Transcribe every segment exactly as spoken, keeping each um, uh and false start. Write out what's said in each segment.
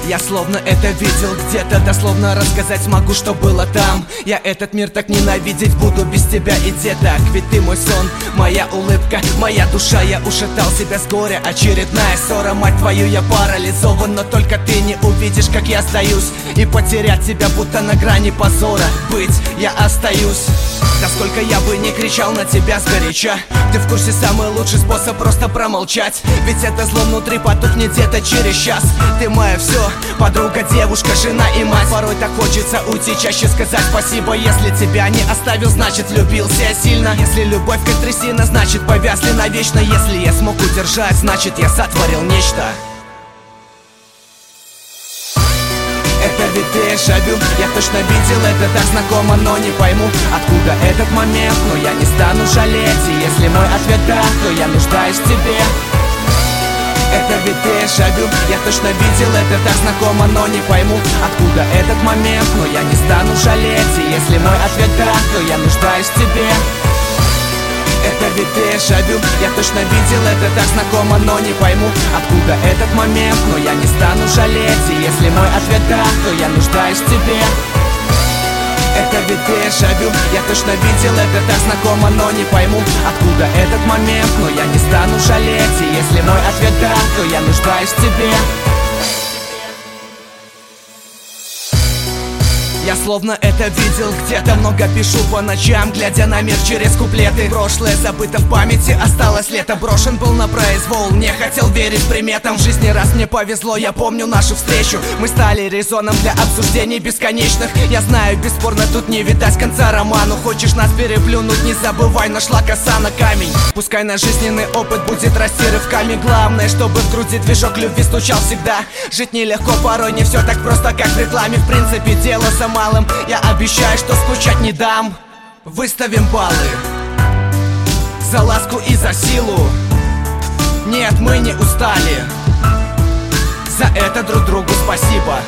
Я словно это видел где-то, дословно рассказать смогу, что было там. Я этот мир так ненавидеть буду без тебя, иди так. Ведь ты мой сон, моя улыбка, моя душа. Я ушатал себя с горя, очередная ссора. Мать твою, я парализован, но только ты не увидишь, как я сдаюсь. И потерять тебя будто на грани позора. Быть я остаюсь. Да сколько я бы не кричал на тебя сгоряча, ты в курсе, самый лучший способ просто промолчать. Ведь это зло внутри потухнет где-то через час. Ты мое все, подруга, девушка, жена и мать. Порой так хочется уйти, чаще сказать спасибо. Если тебя не оставил, значит влюбился я сильно. Если любовь как трясина, значит повязли навечно. Если я смог удержать, значит я сотворил нечто. Это ведь дежавю, я точно видел это так знакомо, но не пойму, откуда этот момент. Но я не стану жалеть, и если мой ответ да, то я нуждаюсь в тебе. Это ведь дежавю, я точно видел это так знакомо, но не пойму, откуда этот момент. Но я не стану жалеть, и если мой ответ да, то я нуждаюсь в тебе. Это ведь дежавю, я точно видел это так знакомо, но не пойму, откуда этот момент. Но я не стану жалеть, и если мой ответ да, то я нуждаюсь в тебе. Это ведь дежавю, я точно видел это так знакомо, но не пойму, откуда этот момент. Но я не стану жалеть, и если мой ответ да, то я нуждаюсь в тебе. Я словно это видел где-то, много пишу по ночам, глядя на мир через куплеты. Прошлое забыто в памяти, осталось лето. Брошен был на произвол, не хотел верить приметам. В жизни раз мне повезло, я помню нашу встречу. Мы стали резоном для обсуждений бесконечных. Я знаю, бесспорно тут не видать конца роману. Хочешь нас переплюнуть, не забывай, нашла коса на камень. Пускай наш жизненный опыт будет расти рывками. Главное, чтобы в груди движок любви стучал всегда. Жить нелегко, порой не все так просто, как в рекламе. В принципе, дело само малым. Я обещаю, что скучать не дам. Выставим баллы за ласку и за силу. Нет, мы не устали. За это друг другу спасибо.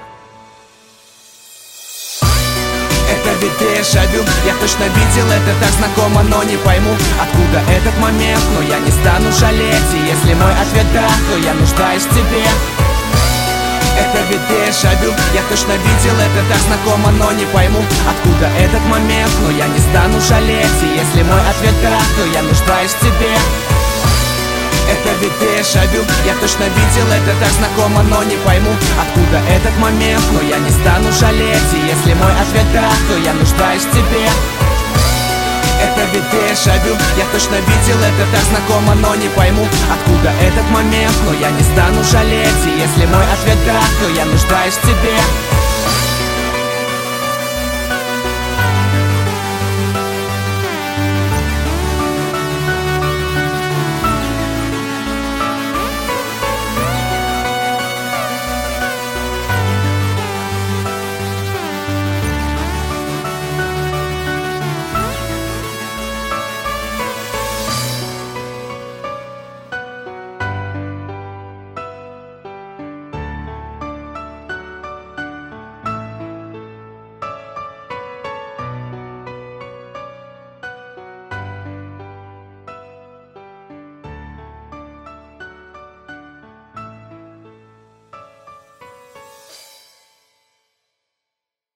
Это ведь дежавю, я точно видел это так знакомо, но не пойму, откуда этот момент. Но я не стану жалеть, и если мой ответ да, то я нуждаюсь в тебе. Это ведь дежавю, я точно видел это так знакомо, но не пойму, откуда этот момент. Но я не стану жалеть, и если мой ответ да, то я нуждаюсь в тебе. Это ведь дежавю, я точно видел это так знакомо, но не пойму, откуда этот момент. Но я не стану жалеть, и если мой ответ да, то я нуждаюсь в тебе. Это ведь дежавю, я точно видел это так знакомо, но не пойму, откуда этот момент. Но я не стану жалеть, и если мой ответ да, то я нуждаюсь в тебе.